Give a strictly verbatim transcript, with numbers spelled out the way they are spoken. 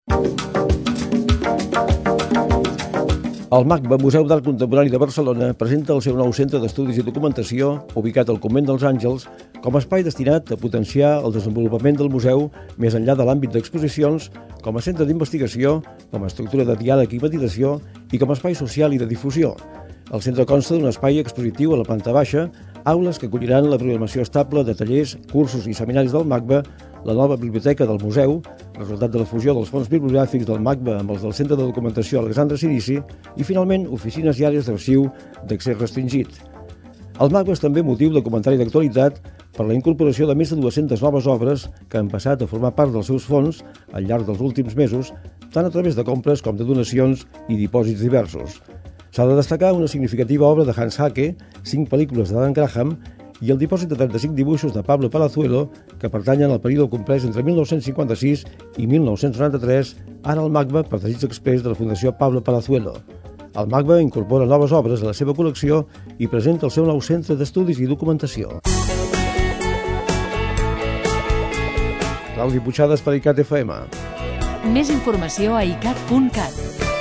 El MACBA, Museu d'Art Contemporani de Barcelona, presenta el seu nou centre d'estudis i documentació, ubicat al Convent dels Àngels, com a espai destinat a potenciar el desenvolupament del museu més enllà de l'àmbit d'exposicions, com a centre d'investigació, com a estructura de diàleg i meditació i com a espai social i de difusió. El centre consta d'un espai expositiu a la planta baixa, aules que acolliran la programació estable de tallers, cursos i seminaris del MACBA, la nova biblioteca del museu, resultat de la fusió dels fons bibliogràfics del MACBA amb els del Centre de Documentació Alexandre Cirici i, finalment, oficines i àrees d'arxiu d'accés restringit. El MACBA és també motiu de comentari d'actualitat per la incorporació de més de dues-centes noves obres que han passat a formar part dels seus fons al llarg dels últims mesos, tant a través de compres com de donacions i dipòsits diversos. S'ha de destacar una significativa obra de Hans Hacke, cinc pel·lícules d'Adam Graham i el dipòsit de trenta-cinc dibuixos de Pablo Palazuelo, que pertanyen al període comprès entre mil nou-cents cinquanta-sis i mil nou-cents noranta-tres, ara al MACBA per desig exprés de la Fundació Pablo Palazuelo. El MACBA incorpora noves obres a la seva col·lecció i presenta el seu nou centre d'estudis i documentació. Claudi Puigades per ICAT F M. Més informació a icat punt cat.